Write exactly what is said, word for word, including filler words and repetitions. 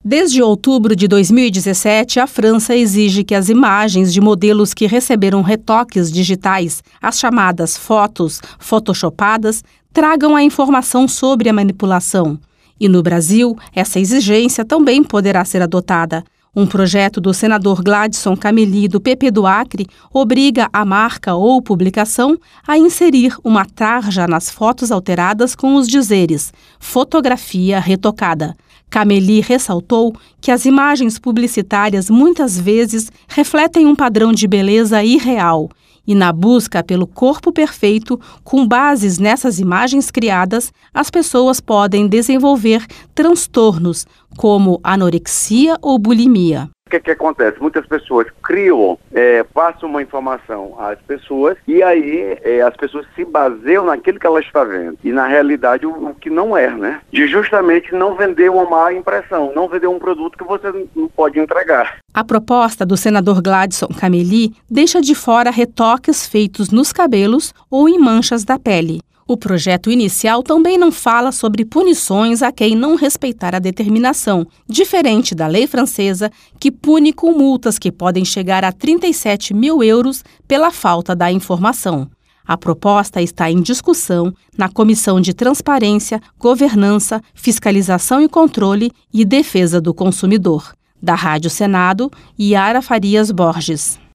Desde outubro de dois mil e dezessete, a França exige que as imagens de modelos que receberam retoques digitais, as chamadas fotos photoshopadas, tragam a informação sobre a manipulação. E no Brasil, essa exigência também poderá ser adotada. Um projeto do senador Gladson Cameli, do P P do Acre, obriga a marca ou publicação a inserir uma tarja nas fotos alteradas com os dizeres "fotografia retocada". Cameli ressaltou que as imagens publicitárias muitas vezes refletem um padrão de beleza irreal e, na busca pelo corpo perfeito, com bases nessas imagens criadas, as pessoas podem desenvolver transtornos como anorexia ou bulimia. O que que acontece? Muitas pessoas criam, é, passam uma informação às pessoas e aí é, as pessoas se baseiam naquilo que ela está vendo. E na realidade o, o que não é, né? De justamente não vender uma má impressão, não vender um produto que você não pode entregar. A proposta do senador Gladson Cameli deixa de fora retoques feitos nos cabelos ou em manchas da pele. O projeto inicial também não fala sobre punições a quem não respeitar a determinação, diferente da lei francesa, que pune com multas que podem chegar a trinta e sete mil euros pela falta da informação. A proposta está em discussão na Comissão de Transparência, Governança, Fiscalização e Controle e Defesa do Consumidor. Da Rádio Senado, Yara Farias Borges.